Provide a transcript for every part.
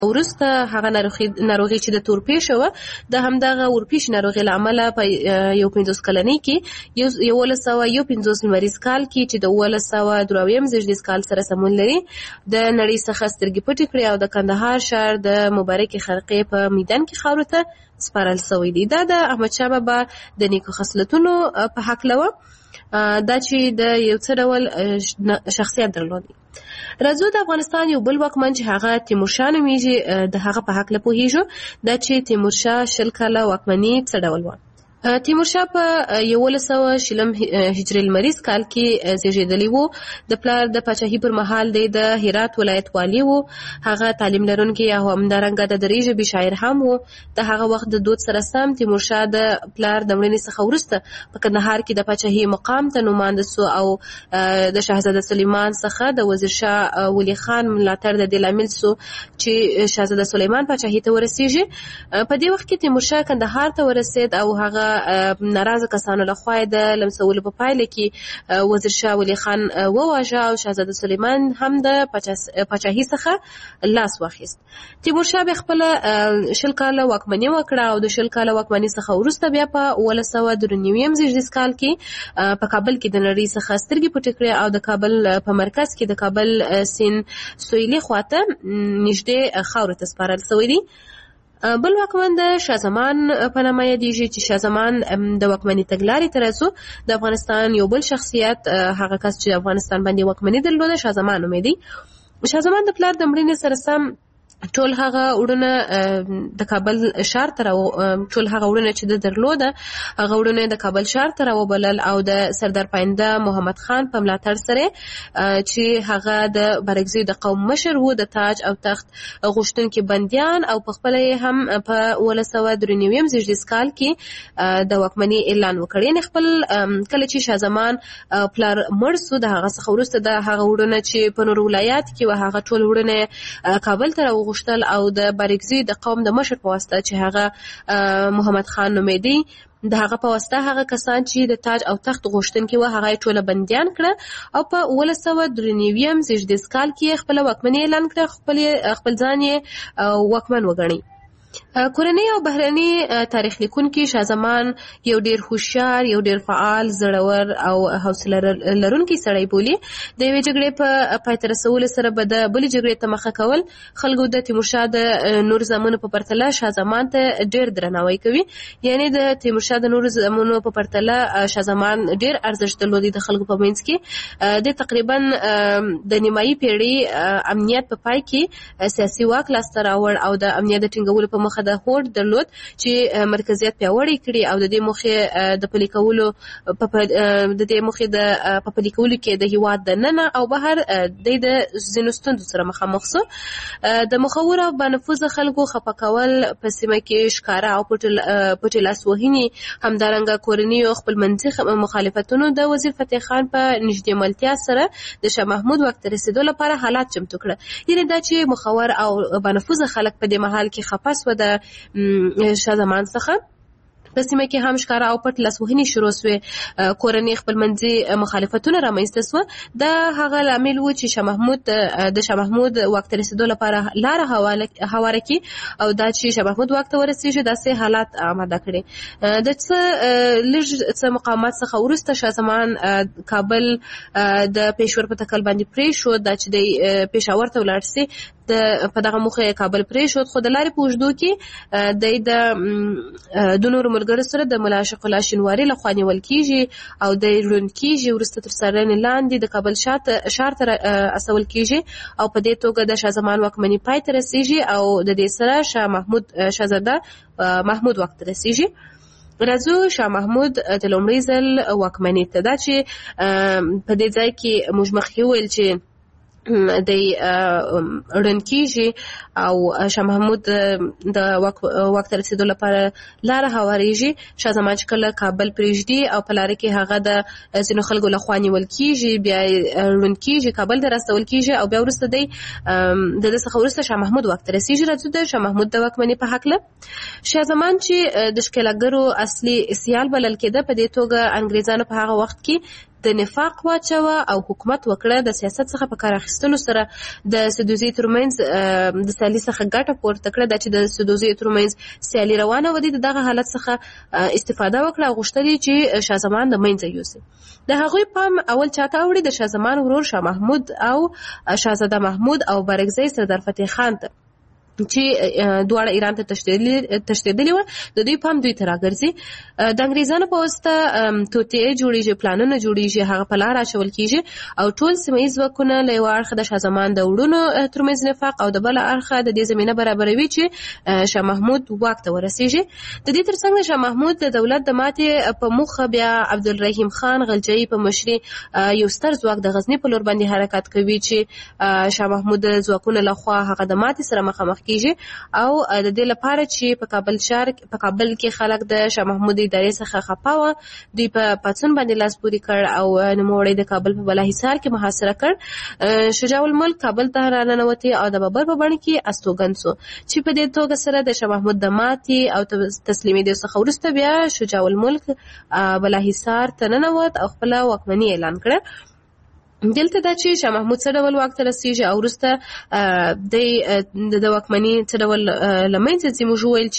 وروسته هغه ناروغي چې د تورپیشه وه د همدغه اورپیش ناروغۍ له امله په 15 کلنۍ کې 1151 لمریز کال کې چې د 1123 زیږدیز کال سره سمون لري د نړۍ څخه سترګې پټې کړې او د کندهار ښار د مبارکې خرقې په میدان کې خاورو ته سپارل شوی دی. دا د احمدشاه بابا د نیکو خصلتونو په هکله وه دا چې د یو څه ډول شخصیت درلودي. راځو د افغانستان یو بل واکمن چې هغه تیمورشاه نومیږي د هغه په هکله پوهیږو دا چې تیمورشاه 20 کاله واکمني څه ډول وه. تیمورشاه په 1120 هجري لمریز کال کې زیږېدلی و. د پلار د پاچاهۍ پر مهال دی د هرات ولایت والی و. هغه تعلیم لرونکی او همدارنګه د دري ژبې شاعر هم و. د هغه وخت د دود سره سم تیمورشاه د پلار د مړینې څخه وروسته په کندهار کې د پاچاهۍ مقام ته نومانده سو او د شاهزاده سلیمان څخه د وزیر شاه ولی خان ملاتړ د دې لامل سو چې شاهزاده سلیمان پاچاهۍ ته ورسیږي. په دې وخت کې تیمورشاه کندهار ته ورسید او هغه ناراضه کسانو لخوا د لمسولو په پایله کې وزیر شاه ولی خان وواژه او شاهزاده سلیمان هم د پاچاهۍ څخه لاس واخیست. تیمورشاه به خپل 20 کاله واکمني وکړه او د 20 کاله واکمني څخه وروسته بیا په 1193 زیږدیز کال کې په کابل کې د نړۍ څخه سترګې پټې کړې او د کابل په مرکز کې د کابل سین سویلي خواته نږدې خاورو ته سپارل شوی دی. بل واکمن د شاه زمان په نامه یادیږي چې شاه زمان د واکمنۍ تګلارې ته راځو. د افغانستان یو بل شخصیت هغه کس چې افغانستان باندې واکمني درلوده شاه زمان نومیده. شاه زمان د پلار د مړینې سره سم ټول هغه وړونه د کابل ښار ته ټول هغه وړونه چې د درلوده هغه وړونه د کابل ښار ته راوبلل او د سردار پاینده محمد خان په ملاتړ سره چې هغه د بارګزیو د قوم مشر وو د تاج او تخت غوښتونکي بندیان او په خپل هم په 1193 زیږدیز کال کې د واکمنۍ اعلان وکړ. یعنې خپل کله چې شاه زمان پلار مړ سو د هغه څخه وروسته د هغه وړونه چې په نور ولایات کې و هغه ټول وړونه کابل ته غوښتل او د بارګزي د قوم د مشر په واسطه چې هغه محمد خان نومیده د هغه په واسطه هغه کسان چې د تاج او تخت غوښتونکي و هغه ټول بندیان کړه او په 1193 زیږدیز کال کې خپل واکمني اعلان کړه. خپل ځان یې واکمن وګڼي. کورنۍ او بهرني تاریخ لیکونکي شاه زمان یو ډیر هوښیار یو ډیر فعال زړور او حوصله لرونکی سړی بولي. د یوې جګړې په پای ته رسولو سره به د بلې جګړې ته مخه کول. خلکو د تیمورشاه د نور زامنو په پرتله شاه زمان ته ډیر درناوی کوي. یعنی د تیمورشاه د نور زامنو په پرتله شاه زمان ډیر ارزښت درلودي د خلکو په منځ کې. د تقریبا د نیمایي پیړۍ امنیت په پای کې سیاسي واک لاسته راوړ او د امنیت د ټینګولو په مخه د هوډ درلود چې مرکزیت پیاوړی کړي او د دې موخې د پلي کولو په پلي کولو کې د هیواد د ننه او بهر د ځینو ستونزو سره مخامخ سو. د مخور او بانفوذه خلکو خفه کول په سیمه کې ښکاره او پټې لاسوهنې همدارنګه کورني او خپلمنځي مخالفتونو د وزیر فتح خان په نږدې ملتیا سره د شاه محمود واک ته رسېدو لپاره حالات چمتو کړه. یعنې دا چې مخور او بانفوذه خلک په دې مهال کې خفه سوه د شاه زمان څخه په سیمه کې هم ښکاره او پټ لاسوهنې شروع سوې. کورنۍ خپلمنځي مخالفتونه رامنځته سوه. دا هغه لامل و چې د شاه محمود واک ته رسېدو لپاره لاره هواره کړي او دا چې شاه محمود واک ته ورسېږي داسې حالات آماده کړي. د لږ څه مقاومت څخه وروسته شاه زمان کابل د پېښور په تکل باندې پرېښود. دا چې د پېښور ته ولاړ سي په دغه موخه کابل پرېښود. خو د لارې په اوږدو کې د نورو ملګرو سره د ملا عاشق الله شینواري لخوا نیول کېږي او د ړوند کېږي. وروسته تر څارنې لاندې د کابل ښار ته استول کېږي او په دې توګه د شاه زمان واکمني پای ته رسېږي او د دې سره شاهزاده محمود واک ته رسېږي. راځو شاه محمود د لومړي ځل واکمني ته. دا چې په دې ځای کې موږ مخکې وویل چې د ړوند کېږي او شاه محمود د واک ته رسېدو لپاره لاره هوارېږي. شاه زمان چې کله کابل پرېږدي او په لاره کې هغه د ځینو خلکو لخوا نیول کېږي بیا ړوند کېږي کابل ته راستول کېږي او بیا وروسته د ده څخه وروسته شاه محمود واک ته رسېږي. راځو د شاه محمود د واکمنۍ په هکله. شاه زمان چې د ښکېلاګرو اصلي سیال بلل کېده په دې توګه انګریزانو په هغه وخت کې د نفاق واچوه او حکومت وکړه. د سیاست څخه په کار اخیستلو سره د سدوزي ترمنځ د سیالي څخه ګټه پورته کړه، چې د سدوزي ترمنځ سیالي روانه ودی دغه حالت څخه استفاده وکړه او غوښتل چې شاه زمان د منځه یوسي. د هغوی پام اول چاته اوړي؟ د شاه زمان ورور شاه محمود او شاهزاده محمود او برګزی سردار فتح خان ته، چې دواړه ایران ته تښتېدلي وو. د دوی پام دوی ته راګرځي. د انګریزانو په واسطه توطئې جوړېږي، پلانونه جوړېږي، هغه په لار اچول کېږي او ټول سیمه ییز ځواکونه له یوه اړخه د شاه زمان د وروڼو ترمنځ نفاق او د بله اړخه د دې زمینه برابروي چې شاه محمود واک ته ورسېږي. د دې ترڅنګ شاه محمود د دولت د ماتې په موخه بیا عبدالرحیم خان غلجیي په مشري یو ستر ځواک د غزني په لور باندې حرکت کوي، چې شاه محمود د ځواکونو لخوا هغه د ماتې سره مخامخ کیږي او د دې لپاره چې په کابل کې خلک د شاه محمود ادارې څخه خپه وو، دوی په پاڅون باندې لاس پورې کړ او نوموړی د کابل په بالاحصار کې محاصره کړ. شجاع الملک کابل ته راننوتی او د بابر په بڼه کې استوګن سو، چې په دې توګه سره د شاه محمود د ماتې او تسلیمېدو څخه وروسته بیا شجاع الملک بالاحصار ته ننوت او خپل واکمني اعلان کړه. دلته دا چې شاه محمود څه ډول واک ته رسېږي او وروسته د واکمني څه ډول له منځه ځي. موږ وویل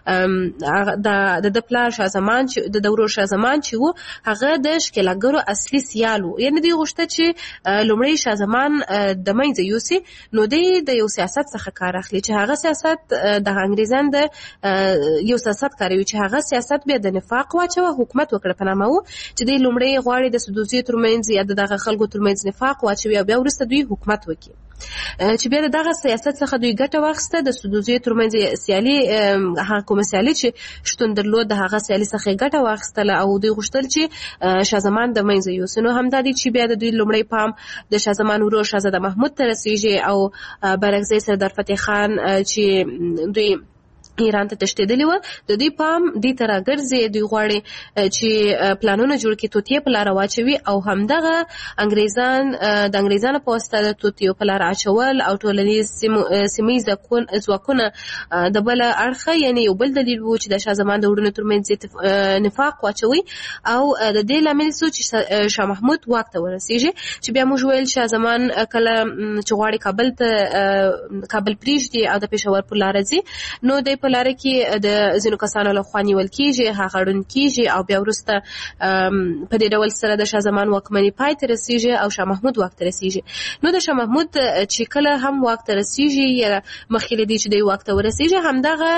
چې د پلار شاه زمان چې د ورور شاه زمان چې و هغه د ښکېلاګرو اصلي سیال و، یعنې دوی غوښته چې لومړی شاه زمان د منځه یوسي، نو دوی د یو سیاست څخه کار اخلي چې هغه سیاست د انګریزان د یو سیاست کاروي چې هغه سیاست بیا د نفاق واچوه حکومت وکړه په نامه و، چې دوی لومړی غواړي د سدوزي ترمنځ یا د دغه خلکو ترمنځ نفاق واچوي او بیا وروسته دوی حکومت وکړي، چې بیا دغه سیاست څخه دوی ګټه واخیسته. د سدوزي ترمنځ سیالي هغه کومه سیالي چې شتون درلود د هغه سیالي څخه ګټه واخیستله او دوی غوښتل چې شاه زمان د منځه یوسي. نو همدا دی چې بیا د دوی لومړی پام د شاه زمان ورور شاهزاده محمود ته رسېږي او برګزی سردار فتح خان چې دوی ایران ته تښتېدلي وو، د دوی پام دې ته راګرځي. دوی غواړي چې پلانونه جوړ کړي، توطئې په لاره واچوي او همدغه د انګریزانو په واسطه د توطئو په لاره اچول او ټولنیز سیمه ییز ځواکونه د بله اړخه، یعنې یو بل دلیل و چې د شاه زمان د وروڼو ترمنځ نفاق واچوي او د دې لامل سو چې شاه محمود واک ته ورسېږي. چې بیا موږ ویل شاه زمان کله چې غواړي کابل پرېږدي او د پېښور په لاره ځي، نو دی په لاره کې د ځینو کسانو لخوا نیول کېږي، هغه ړوند کېږي او بیا وروسته په دې ډول سره د شاه زمان واکمني پای ته رسېږي او شاه محمود واک ته رسېږي. نو د شاه محمود چې کله هم واک ته رسېږي یا مخکې له دې چې دی واک ته ورسېږي، همدغه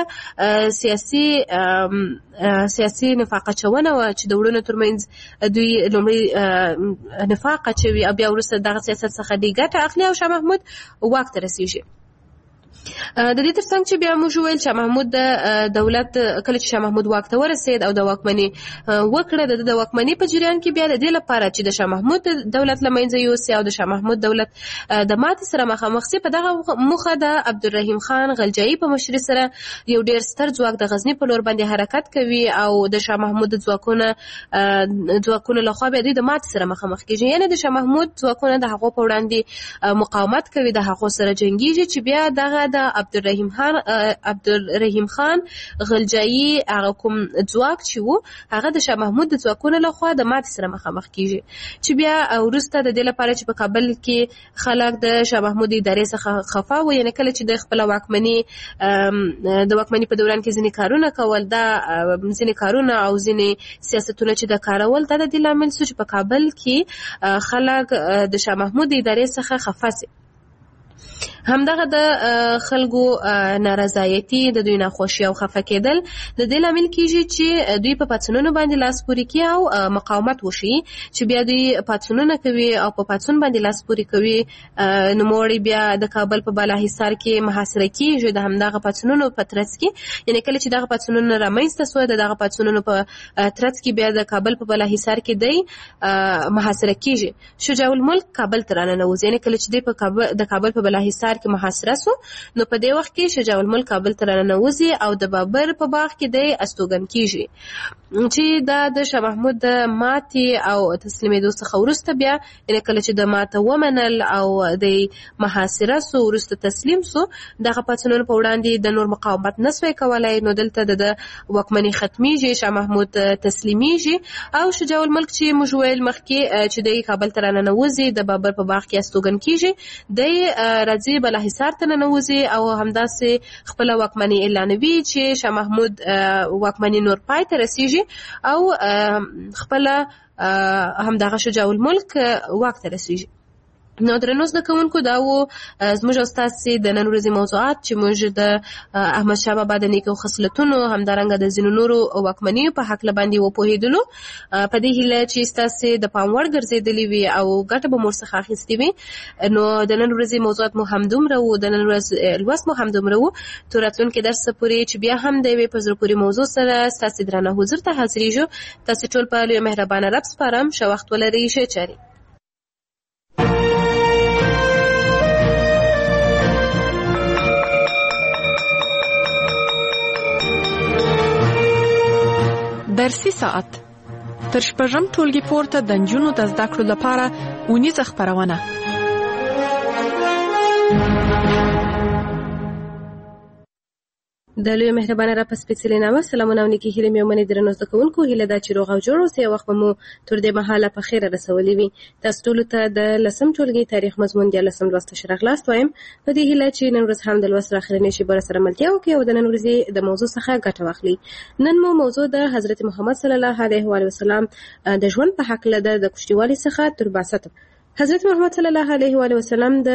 سیاسي نفاق اچونه وه چې د وروڼو ترمنځ دوی لومړی نفاق اچوي او بیا وروسته دغه سیاست څخه دوی ګټه اخلي او شاه محمود واک ته رسېږي. د دې ترڅنګ چې بیا موږ وویل شاه محمود د دولت کله چې شاه محمود واک ته ورسېد او د واکمني وکړه، د واکمني په جریان کې بیا د دې لپاره چې د شاه محمود دولت له منځه یوسي او د شاه محمود دولت د ماتې سره مخامخ سي، په دغه موخه د عبدالرحیم خان غلجیي په مشري سره یو ډېر ستر ځواک د غزني په لور باندې حرکت کوي او د شاه محمود ځواکونو لخوا بیا دوی د ماتې سره مخامخ کېږي، یعنې د شاه محمود ځواکونه د هغو په وړاندې مقاومت کوي، د هغو سره جنګېږي، چې بیا دغه د عبدالرحیم خان غلجیي هغه کوم ځواک چې و هغه د شاه محمود د ځواکونو لخوا د ماتې سره مخامخ کېږي، چې بیا وروسته د دې لپاره چې په کابل کې خلک د شاه محمود ادارې څخه خفه وو، یعنې کله چې د خپله واکمني په دوران کې ځینې کارونه کول، دا ځینې کارونه او ځینې سیاستونه چې د کارول، دا د دې لامل شو چې په کابل کې خلک د شاه محمود ادارې څخه خفه سي. همدغه د خلکو نارضایتي، د دوی ناخوښي او خفه کېدل د دې لامل کېږي چې دوی په پاڅونونو باندې لاس پورې کړي او مقاومت وشي، چې بیا دوی پاڅونونه کوي او په پاڅون باندې لاس پورې کوي. نوموړی بیا د کابل په بالاحصار کې محاصره کېږي د همدغه پاڅونونو په ترڅ کې، یعنې کله چې دغه پاڅونونه رامنځته سوه، د دغه پاڅونونو په ترڅ کې بیا د کابل په بالاحصار کې دی محاصره کېږي. شجاع الملک کابل ته راننوځي، یعنې کله چې دی د کابل په بالاحصار ښار کې محاصره سو. نو په دې وخت کې شجاع الملک کابل ته راننوځي او د بابر په باغ کې دی استوګن کیږي چې دا د شاه محمود د ماتې او تسلیمېدو څخه وروسته بیا کله چې د ماته ومنل او د محاصره سو وروسته تسلیم سو دغه پاڅونونو په وړاندې د نور مقاومت نسوی کولای. نو دلته د واکمنۍ ختمیږي، شاه محمود تسلیمیږي او شجاع الملک چې موږ ویل مخکې چې د کابل ته راننوځي د بابر په باغ کې استوګن کیږي د راځي بالاحصار ته ننوځي او همداسې خپل واکمنۍ اعلانوي چې شاه محمود واکمنۍ نور پای ته رسیږي او خپل همدغه شجاع الملک واک ته رسیږي. نو درنو زده کوونکو دا و زموږ او ستاسې د نن ورځې موضوعات چې موږ د احمدشاه بابا د نیکو خصلتونو همدارنګه د ځینو نورو واکمنیو په هکله باندې وپوهېدلو. په دې هیله چې ستاسې د پام وړ ګرځېدلې وي او ګټه به مو ورڅخه اخیستې وي. نو د نن ورځې موضوعات مو همدومره و، د نن ورځ لوست مو همدومره و. تر راتلونکي درس پورې چې بیا هم د یوې په زړه پورې موضوع سره ستاسې درانه حضور ته حاضرېږو. تاسې ټول په لوی مهربانه رب سپارم. ښه وخت ولرئ، ښې چارې. درسي ساعت تر شپږم ټولګي پورته د نجونو د زده کړو لپاره اونیزه خپرونه. د لوی مهربانه را په سپېڅلې نامه سلامونه او نیکې هیلې مې ومنئ. درنو زده کوونکو، هیله ده چې روغ او جوړ اوسئ. وخت به مو تر دې مهاله په خیره رسولی وي. تاسو ټولو ته د 10م ټولګي تاریخ مضمون 14 لوست ښه راغلاست وایم په دې هیله چې نن ورځ هم د لوست اخرنۍ شیبه سره ملتیا وکړئ او د نن ورځې د موضوع څخه ګټه واخلئ. نن مو موضوع د حضرت محمد صلی الله علیه و وسلم د ژوند په هکله ده، د کوچنیوالي څخه تر بعثت. حضرت محمد صلی الله علیه و وسلم د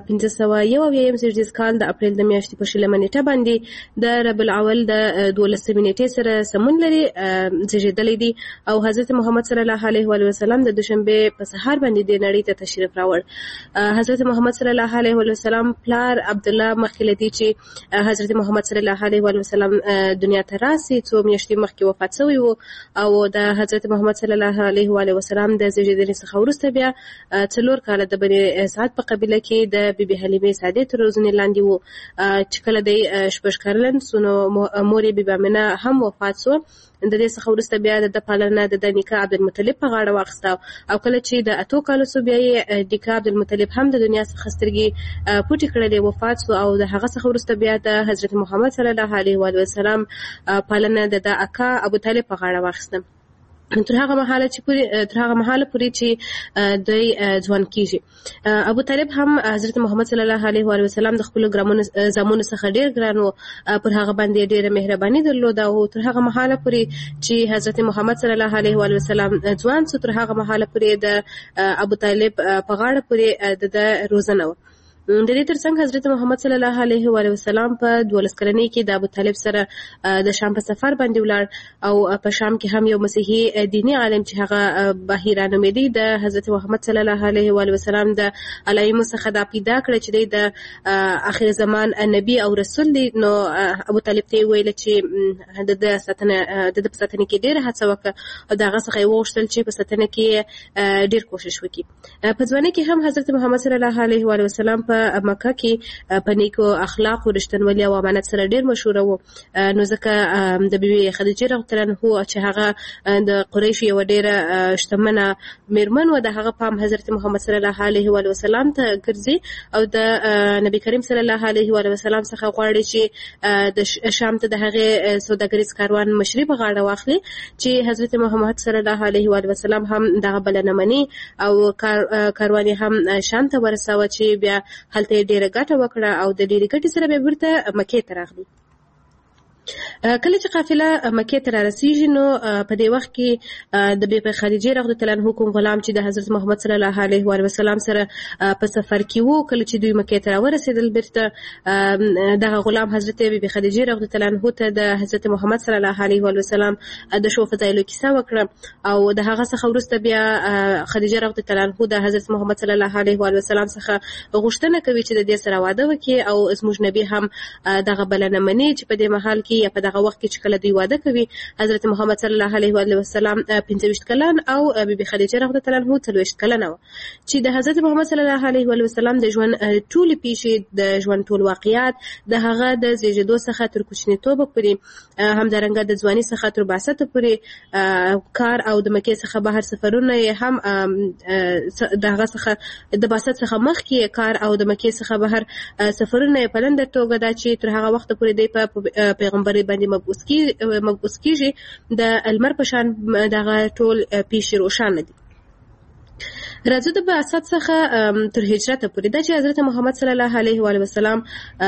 1501 زیږدیز کال د اپریل د میاشتې په 20 نیټه باندې د ربیع الاول د 12 نیټې سره سمون لري زیږیدلی دی او حضرت محمد صلی الله علیه و وسلم د دوشنبه په سهار باندې د نړۍ ته تشریف راوړ. حضرت محمد صلی الله علیه و وسلم پلار عبد الله مخکې لدی چې حضرت محمد صلی الله علیه و وسلم دنیا ته راسي څو میاشتې مخکې وفات شوی وو او د حضرت محمد صلی الله علیه و وسلم د زیږیدنې څخه وروسته بیا 4 کاله د بني سعد په قبیله کې د بیبي حلیمه سعدیه تر روزنې لاندې وو چې کله د 6 کلن سو نو مور بیبي امینه هم وفات شو. د دې څخه وروسته بیا د پالنه د نیکه عبدالمطلب په غاړه واخیسته او کله چې د 8 کالو سو بیا یې نیکه عبدالمطلب هم د دنیا څخه سترګې پټې کړلې، وفات شو او د هغه څخه وروسته بیا د حضرت محمد صلی الله علیه و وسلم پالنه د اکا ابو طالب په غاړه واخیسته. تر هغه مهاله پورې چې دوی ځوان کیږي. ابو طالب هم حضرت محمد صلی الله علیه و وسلم د خپل زامنو څخه ډیر ګران و، پر هغه باندې ډیره مهرباني درلوده او تر هغه مهاله پورې چې حضرت محمد صلی الله علیه و وسلم ځوان شو تر هغه مهاله پورې د ابو طالب په غاړه پورې د روزنه و. د دې ترڅنګ حضرت محمد صلی الله علیه و وسلم په 12 کلنۍ کې د ابو طالب سره د شام په سفر باندې ولاړ او په شام کې هم یو مسیحي دینی عالم چې هغه بهیرا نومیدي د حضرت محمد صلی الله علیه و وسلم د علایمو څخه دا پیدا کړ چې د اخر زمان نبی او رسول دی. نو ابو طالب ته ویل چې د ساتنه کې ډیره هڅه وکړه او دغه څخه وغوښتل چې په ساتنه کې ډیر کوشش وکړي. په ځوانۍ کې هم حضرت محمد صلی الله علیه و وسلم په مکه کې په نیکو اخلاق او رښتینولۍ او امانت سره ډیر مشهور وو. نو ځکه د بیبي خدیجه رضی الله عنها چې هغه د قریش یو ډیره شتمنه میرمن و، د هغه پام حضرت محمد صلی الله علیه و وسلم ته ګرځي او د نبی کریم صلی الله علیه و وسلم څخه غواړي چې د شام ته د هغه سوداګریز کاروان مشري په غاړه واخلي چې حضرت محمد صلی الله علیه و وسلم هم دغه بلنه مني او کاروان هم شام ته ورساوه چې بیا هلته ډیره ګټه وکړه او د ډیرې ګټې سره به بیرته مکې ته راغلی. کله چې قافله مکې ته رارسیږي نو په دې وخت کې د بیبي خدیجه رضی الله عنها کوم غلام چې د حضرت محمد صلی الله علیه و وسلم سره په سفر کې وو، کله چې دوی مکې ته راورسېدل بیرته دغه غلام حضرت بیبي خدیجه رضی الله عنها ته د حضرت محمد صلی الله علیه و وسلم د شو فضایلو کیسه وکړه او د هغه څخه وروسته بیا خدیجه رضی الله عنها د حضرت محمد صلی الله علیه و وسلم څخه غوښتنه کوي چې د دې سره واده وکړي او زموږ نبی هم دغه بلنه مني چې په دې محل کې کې یا په دغه وخت کې چې کله دوی واده کوي حضرت محمد صلی الله علیه و سلام 25 کلن او بیبي خدیجه رضی الله عنها 40 کلن و چې د حضرت محمد صلی الله علیه و سلام د ژوند ټول پیښې د ژوند ټول واقعیات د هغه د زیږیدو څخه تر کوچنیتوب پورې همدارنګه د ځواني څخه تر بعثت پورې کار او د مکې څخه بهر سفرونه هم دغه څخه د بعثت څخه مخکې کار او د مکې څخه بهر سفرونه په لنډه توګه دا چې تر هغه وخت پورې د پیغمبري باندې مبعوث کیږي د المر په شان دغه ټول پیښې روښانه دي. راځو د بعثت څخه تر هجرت پورې دا چې حضرت محمد صلی الله علیه و سلام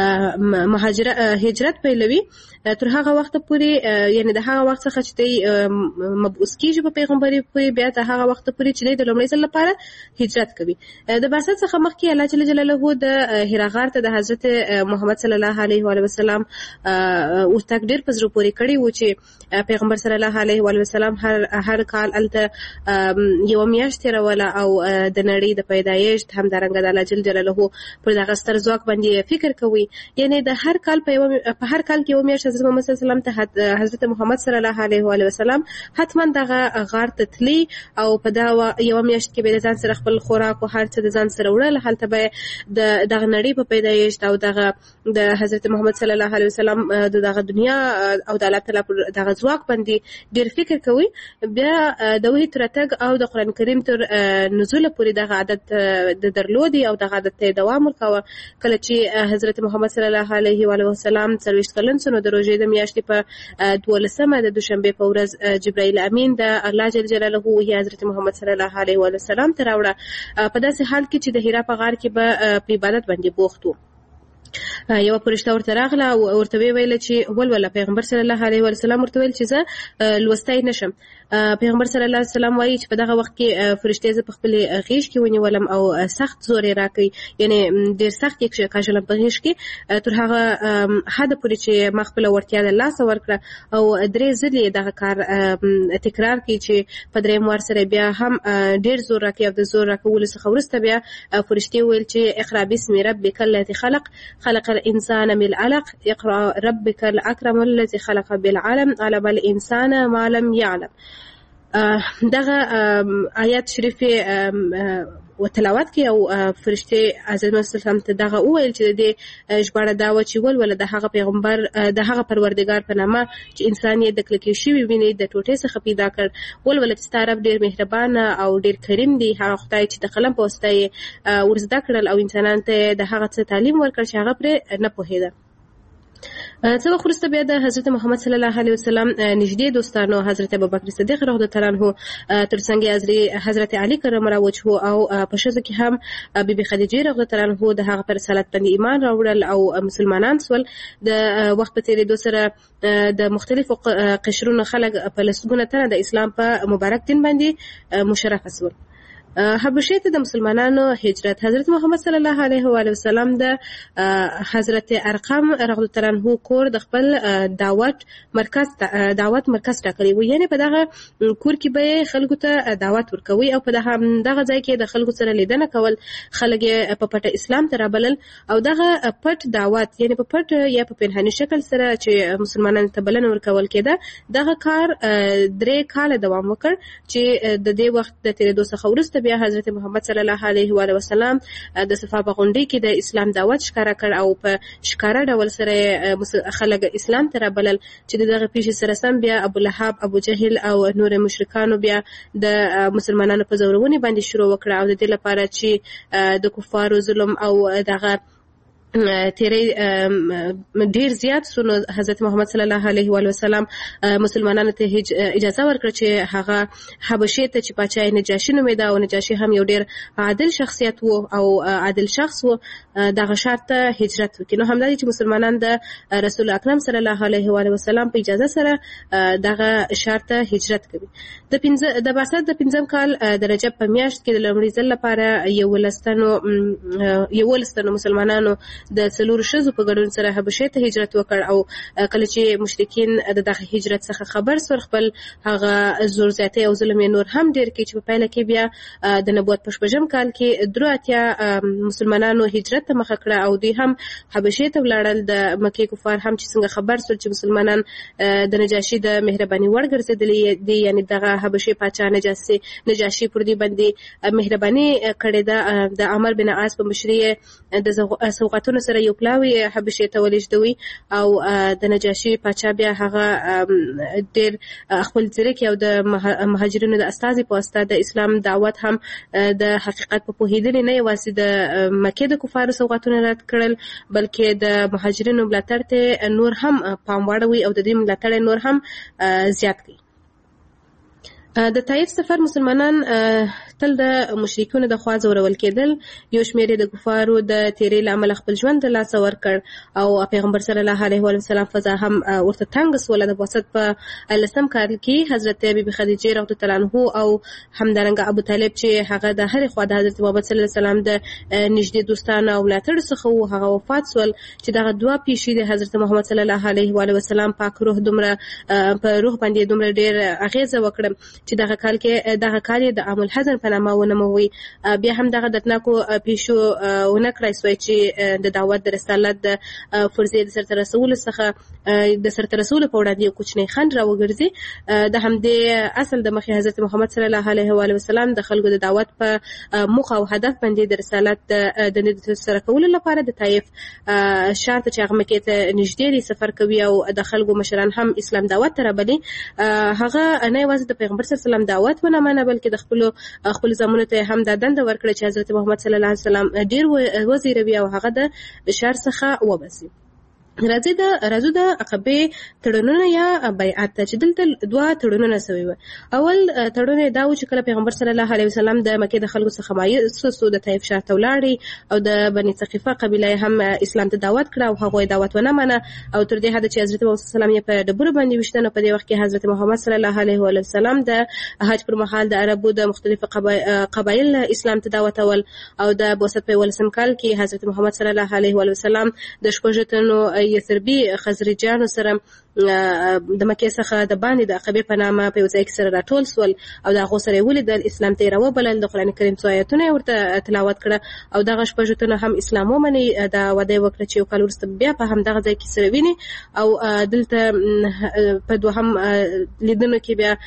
هجرت پیلوي تر هغه وخت پورې یعنی د هغه وخت څخه چې مبعوث کیږي په پیغمبري پورې بیا د هغه وخت پورې چې د لومړي ځل لپاره هجرت کوي. د بعثت څخه مخکې الله جل جلاله د حرا غار ته د حضرت محمد صلی الله علیه و سلام ورتګ ډیر په زړه پورې کړی و چې پیغمبر صلی الله علیه و سلام هر کال الته یو میاشت تیروله او د نړۍ د پیدایښت همدارنګه د الله جل جلاله پر دغه ستر ځواک باندې فکر کوي یعنی د هر کال په هر کال کې یو میاشت حضرت محمد صلی الله علیه وسلم ته حضرت محمد صلی الله علیه وسلم حتما دغه غار ته تلی او په دا یو میاشت کې به ځان سره خپل خوراک او هر څه د ځان سره وړل هلته به دغه نړۍ په پیدایښت او دغه د حضرت محمد صلی الله علیه وسلم دغه دنیا او د الله تعالی پر دغه ځواک باندې ډیر فکر کوي. بیا د وحی تر تګ او د قران کریم تر نزول پورې دغه عادت د درلودي او دغه عادت ته دوام ورکاوه. کله چې حضرت محمد صلی الله علیه و سلام 40 کلن شو د روزې د میاشتې په 12مه د دوشنبه په ورځ جبرائیل امین د الله جل جلاله وحی حضرت محمد صلی الله علیه و سلام ته راوړه په داسې حال کې چې د حرا په غار کې به په عبادت باندې بوخت وو. یو فرشته ورته راغله او ورته ویل چې ولوله پیغمبر صلی الله علیه و سلم ورته ویل چې زه لوستای نشم. پیغمبر صلی الله علیه وسلم وایي چې په دغه وخت کې فرشته ز په خپل غیږ کې ونیولم او سخت زور یې راکړي یعنی ډیر سخت یې کاژلم په غیږ کې تر هغه حد پورې چې ما خپل ورتیا د الله سره ورکړه او درې ځلې دغه کار تکرار کړي چې په درې مور سره بیا هم ډیر زور راکړي او د زور راکول څخه ورسته بیا فرشته ویل چې اقرا بسم ربک الذی خلق الانسان من علق اقرا ربك الاكرم الذي خلق بالعلم علم الانسان ما لم يعلم. دغه آیات شریفه وتلاوت کې او فرشته حضرت محمد صلی الله علیه وسلم ته دغه وویل چې د ژباړه دا و چې ولوله د هغه پیغمبر د هغه پروردگار په نامه چې انسان یې د کلکې شوی ویني د ټوټې څخه پیدا کړ ولوله چې ستاره ډیر مهربان او ډیر کریم دی هغه خدای چې د قلم په واسطه ورزده کړل او انسانانو ته د هغه څه تعلیم ورکړ چې هغه پر نه پوهیده. څه وخت وروسته بیا د حضرت محمد صلی الله علیه وسلم نږدې دوستانو حضرت ابوبکر صدیق رضی الله عنه ترڅنګ حضرت علی کرم الله وجهه او په شذ کې هم بیبي خدیجه رضی الله عنها د هغه پر رسالت باندې ایمان راوړل او مسلمانان سول. د وخت په تیریدو سره د مختلفو قشرونو خلک په لسګونه تنه د اسلام په مبارک دین باندې مشرف سول. حبشه ته د مسلمانانو هجرت حضرت محمد صلی الله علیه و سلم د حضرت ارقم رضی الله عنه کور د خپل دعوت مرکز ټاکلی و یعنی په دغه کور کې به خلکو ته دعوت ورکوي او په دغه ځای کې د خلکو سره لیدنه کول خلک په پټه اسلام ته رابلل او دغه پټ دعوت یعنی په پټ یا په پنهاني شکل سره چې مسلمانانو ته بلنه ورکول کېده دغه کار 3 کال دوام وکړ چې د دې وخت د تیریدو څخه وروسته بیا حضرت محمد صلی الله علیه و سلم د صفا په غونډې کې د اسلام دعوت ښکارا کړ او په ښکارا ډول سره خلک اسلام ته رابلل چې دغه پیښې سره سم بیا ابو لهب ابو جهل او نور مشرکانو بیا د مسلمانانو په زورونی باندې شروع وکړه او د دې لپاره چې د کفارو ظلم او دغه تیری ډیر زیات سونو حضرت محمد صلی الله علیه و سلم مسلمانانو ته اجازه ورکړه چې هغه حبشه ته چې پاچای نجاشي نومیده او نجاشي هم یو ډیر عادل شخصیت وو او عادل شخص وو دغه شرط ته هجرت وکړي. نو همدا چې مسلمانان د رسول اکرم صلی الله علیه و سلم په اجازه سره دغه شرط ته هجرت کوي. د بعثت د 5م کال د رجب په میاشت کې د لومړي ځل لپاره یو لستنو مسلمانانو د 4 ښځو په ګډون سره حبشې ته هجرت وکړ او کله چې مشرکین د دغه هجرت څخه خبر سول خپل هغه زور زیاتی او ظلم نور هم ډیر کې چې په پایله کې بیا د نبوت په شپږم کال کې 83 مسلمانانو هجرت ته مخه کړه او دوی هم حبشې ته ولاړل. د مکې کفار هم چې څنګه خبر سول چې مسلمانان د نجاشي د مهرباني وړ ګرځېدلي دي، یعنی دغه حبشې پاچا نجاشي پر دې باندې مهرباني کړې ده. د عمر بن عاص په مشرۍ د سوغاتونو سره یو پلاوی حبشې ته ولېږدوي او د نجاشي پاچا بیا هغه ډېر خپل ځیرک او د مهاجرینو د استازي په واسطه د اسلام دعوت هم د حقیقت په پوهېدلې نه یوازې د مکې د کفارو سوغاتونه رد کړل بلکې د مهاجرینو ملاتړ ته نور هم پام واړوي او د دې ملاتړ نور هم زیات کړي. د طائف سفر مسلمانان تل د مشرکینو د خوا ځورول کېدل. یو شمېر د کفارو د تیرې له امله خپل ژوند د لاسه ورکړ او پیغمبر صلی الله علیه وسلم فضا هم ورته تنګ سوله. د بعثت په 10 کال کې حضرت بیبي خدیجه رضی الله عنها او همدارنګه ابو طالب چې هغه د هر خوا د حضرت محمد صلی الله علیه وسلم د نږدې دوستانو او ملاتړ څخه وو، هغه وفات سول چې دغه دوا پیښې د حضرت محمد صلی الله علیه وسلم پاک روح دومره په روح باندې دومره ډېر اغیزه وکړه چې دغه کال د عام الحزن په نامه ونوموي. بیا هم دغه دردناکو پیښو ونه کړای سوی چې د دعوت د رسالت د فرضیې د سرته رسولو په وړاندې یو کوچنی خنډ راوګرځي. د همدې اصل د مخې حضرت محمد صلی الله علیه وسلم د خلکو د دعوت په موخه او هدف باندې د رسالت د ترسره کولو لپاره د طائف ښار ته چې هغه مکې ته نږدې دی سفر کوي او د خلکو مشران هم اسلام دعوت ته رابلي. هغه نه یوازې د پیغمبر صلی الله علیه وسلم دعوت ونه منه بلکې د خپل زامنو ته هم د دنده ورکړه چې حضرت محمد صلی الله علیه وسلم ډیر وزیروي او هغه د شر څخه وباسي. راځو د عقبې تړونونه یا بیعت ته چې دلته دوه تړونونه سوي وو. اول تړون دا و چې کله پیغمبر صلی الله علیه وسلم د مکې د خلکو څخه مایوسو د طائف ښار ته ولاړی او د بني ثقیفه قبیله هم اسلام ته دعوت کړه او هغوی دعوت ونه منه او تر دې حده چې حضرت محمد صلی الله علیه وسلم یې په ډبرو باندې وشتنه. په دې وخت کې حضرت محمد صلی الله علیه وسلم د حج پر مهال د عربو د مختلفو قبایل اسلام ته دعوت ول او د بعثت په 11 کال کې حضرت محمد صلی الله علیه وسلم د شپږ تنو یثربي خزرجانو سره د مکې څخه د باندې د عقبې په نامه په یو ځای کې سره راټول سول او د هغو سره یې ولیدل. اسلام ته یې راوبلل، د قرآن کریم څو آیتونه یې ورته تلاوت کړه او دغه شپږ تنه هم اسلام ومني. دا وعده یې وکړه چې یو کال وروسته بیا په همدغه ځای کې سره ویني او دلته په دوهم لیدنو کې بیا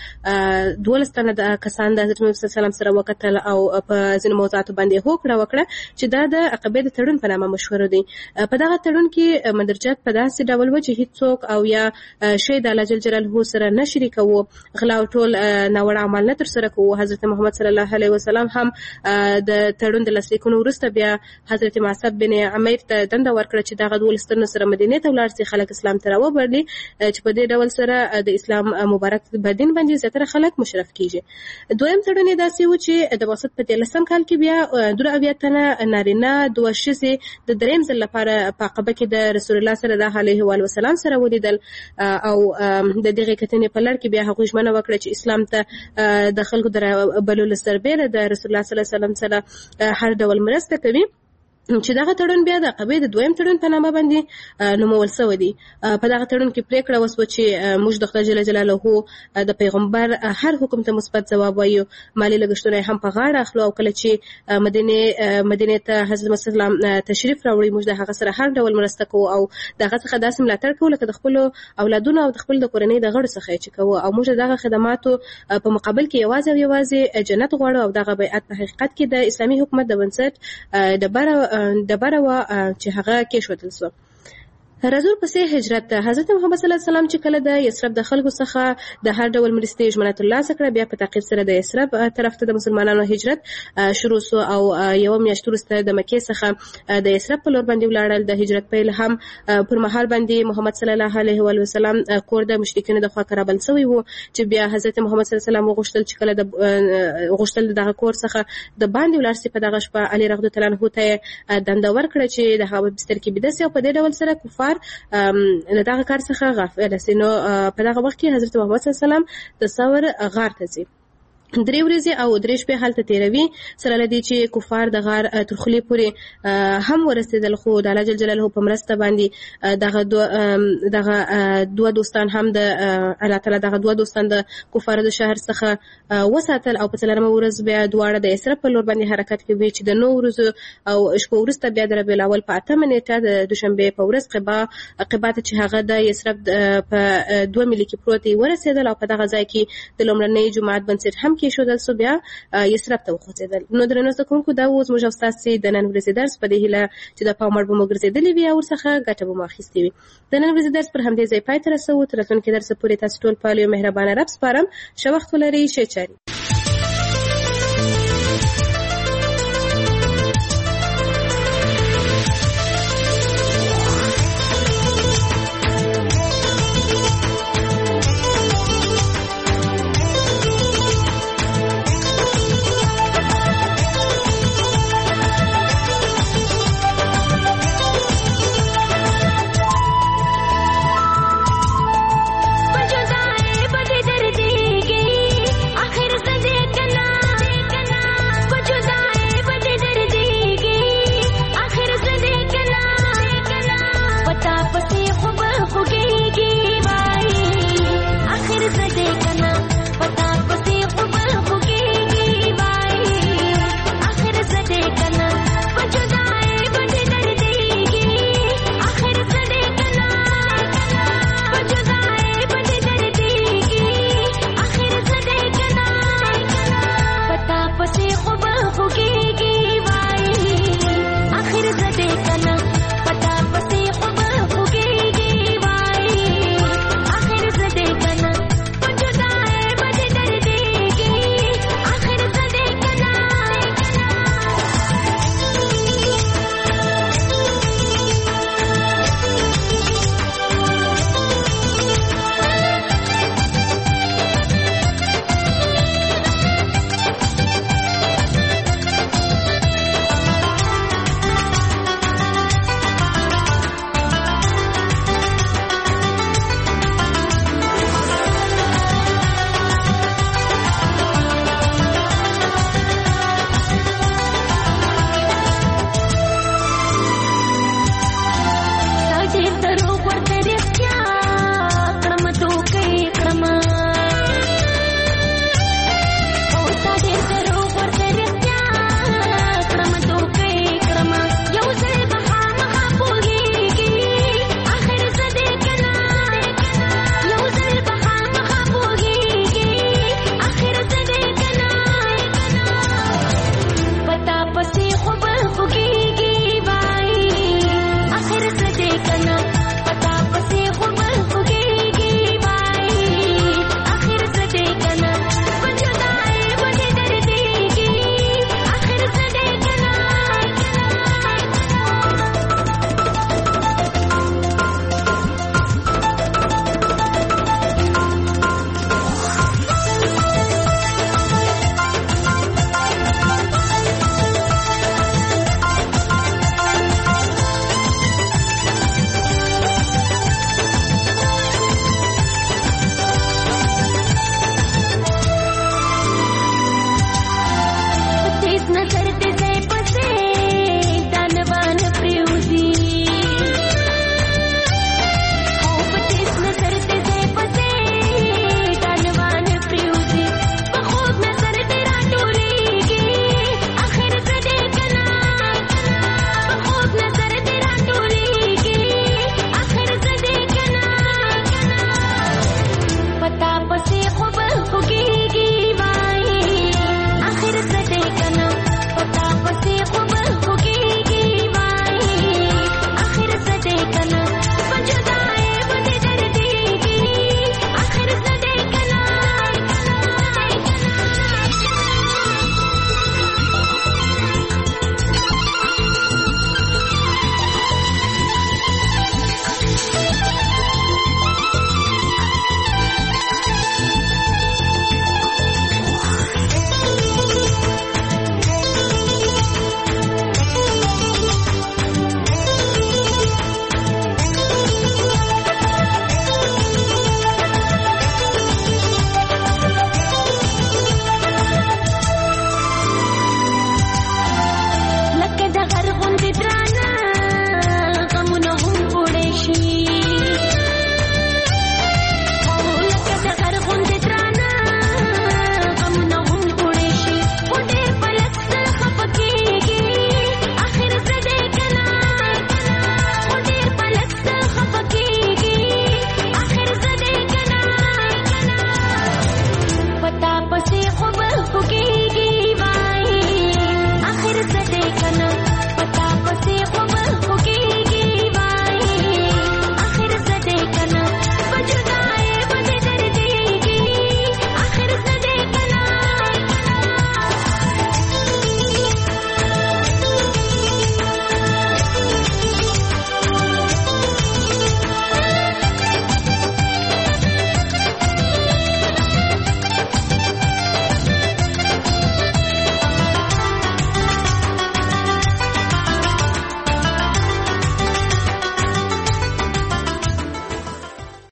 12 تنه د کسان د حضرت محمد صلی الله علیه وسلم سره وکتل او په ځینو موضوعاتو باندې هوکړه وکړه چې دا د عقبې د تړون په نامه مشهور دی. په دغه تړون کې مندرجات په داسې ډول و چې هیڅوک او یا شی د الله جل جلاله سره نه شریکوو، غلا او ټول ناوړه عمل نه ترسره کوو. حضرت محمد صلی الله علیه وسلم هم د تړون د لاسلیکونو وروسته بیا حضرت معصب بن عمیر ته دنده ورکړه چې دغه 12 تنو سره مدینې ته ولاړ سي، خلک اسلام ته راوبرلي چې په دې ډول سره د اسلام مبارک بدین باندې زیاتره خلک مشرف کیږي. دویم تړون یې داسې و چې د بعثت په 13 کال کې بیا 2 تنه نارینه 2 ښځې د دریم ځل لپاره په عقبه کې د رسول الله صلی الله علیه وسلم سره ولیدل او د دغه کتنې په لړ کې بیا هغوی ژمنه وکړه چې اسلام ته د خلکو د بللو سربېره د رسول الله صلی الله علیه وسلم سره هر ډول مرسته کوي. چې دغه تړون بیا د عقبې د دویم تړون په نامه باندې نومول شوی دی. په دغه تړون کې پریکړه وسوه چې موږ د خدای جل جلاله د پیغمبر هر حکم ته مثبت ځواب وایو، مالی لګښتونه هم په غاړه اخلو او کله چې مدینې ته حضرت محمد صلی الله علیه وسلم تشریف راوړي موږ د هغه سره هر ډول مرسته کوو او دغه څخه داسې ملاتړ کوو لکه د خپل اولادونو او د خپل د کورنۍ د غړو څخه چې کوو او موږ دغه خدماتو په مقابل کې یوازې جنت غواړو او دغه بیعت په حقیقت کې د اسلامي حکومت د بنسټ ډبره وه چې هغه کېښودل سوه. رسول پسې هجرت حضرت محمد صلی الله علیه وسلم چې کله د یثرب د خلکو څخه د هر ډول مرستې ژمنه ترلاسه کړه بیا په تعقیب سره د یثرب طرف ته د مسلمانانو هجرت شروع سو او یو میاشت وروسته د مکې څخه د یثرب په لور باندې ولاړل. د هجرت پیل هم پر مهال باندې محمد صلی الله علیه وسلم کور د مشرکینو د خوا کرابل شوی وو چې بیا حضرت محمد صلی الله علیه وسلم غوښتل چې کله غوښتل دغه کور څخه د باندې ولاړ سي. په دغه شپه علی رضی الله عنه ته دنده ورکړه چې د هغه بستر کې بده سي او په دې ډول سره کفار دغه کار څخه غافل سي. نو په دغه وخت کې حضرت محمد صلی الله علیه وسلم د ثور غار ته ځي 3 ورځې او 3 شپې هلته تیروي سره لدی چې کفار د غار تر خولې پورې هم ورسېدل خو د الله جل جلاله په مرسته باندې دغه دوه دوستان هم د الله تعالی دغه دوه دوستان د کفارو د شهر څخه وساتل او په 4مه ورځ بیا دواړه د یثرب په لور باندې حرکت کوي چې د 9 ورځو او شپو وروسته بیا د ربیع الاول په 8مه نیټه د دوشنبه په ورځ قبا ته چې هغه د یثرب په 2 میل کې پروت ورسېدل او په دغه ځای کې د لومړنۍ جماعت بنسټ هم کې شو سو بیا یثرب ته وخوځېدل. نو درنو زده کوونکو دا اوس موږ او ستاسې د نن ورځې درس په دې هیله چې د پام وړ به مو ګرځېدلې وي او ورڅخه ګټه به مو اخیستې وي. د نن ورځې درس پر همدې ځای پای ته رسوو. تر راتلونکي درسه پورې تاسو ټول په یو مهربانه رب سپارم. ښه وخت ولرئ. ښه چارې.